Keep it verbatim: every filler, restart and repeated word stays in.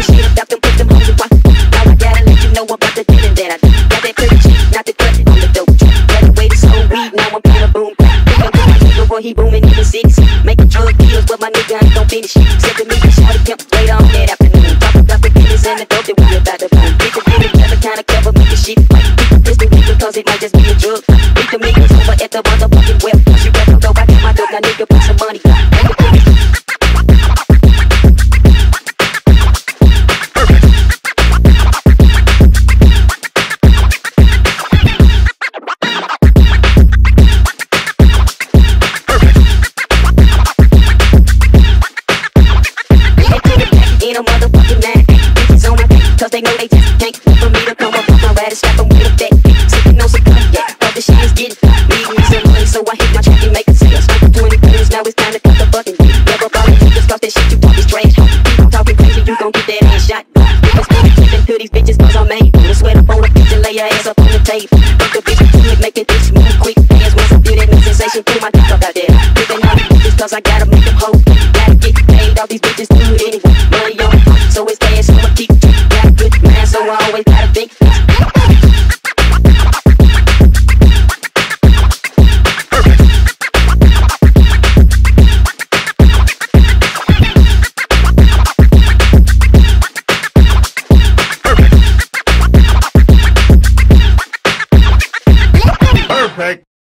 shit about them, put them hoes in pocket. Now I gotta let you know about the dealing that I do. Got that pretty chick, not the cut on the dope. Graduated so weed, now I'm playing a boom. Think I'm doing my nigga, boy, he booming in the cities. Making drug deals, but my nigga ain't gon' finish. Said to me, shawty pimp, later on that afternoon. Talk about the business and the dope that we about to boom. People get together, kinda cover, make the shit right. People pistol me because it might just be a drug. Beat the niggas over at the motherfucking well. She better go back in my dope, now nigga put some money. In a motherfucking nine, bitches on my back, cause they know they just can't wait for me to come up off my ride and slap them with a bat. Sippin' on some cognac, but the shit is getting need me some money, so I hit my track and make a sale. Smoking twenty pills, now it's time to cut the fucking dick. Never bought it, just cause that shit you talk is trash. Keep on talking crazy, you gon' get that ass shot. Niggas steady flippin' to these bitches cause I'm made. Put a sweat up on the bitch and lay your ass up on the table. Fuck the bitch to it, make it bitch move quick. Dance once I feel that new sensation, pull my dick up out there. Flippin' all these bitches cause I gotta make them hoes. Gotta get paid, all these bitches do it anyway. Money on so it's cash, so I keep got a good man, so I always gotta think. Perfect.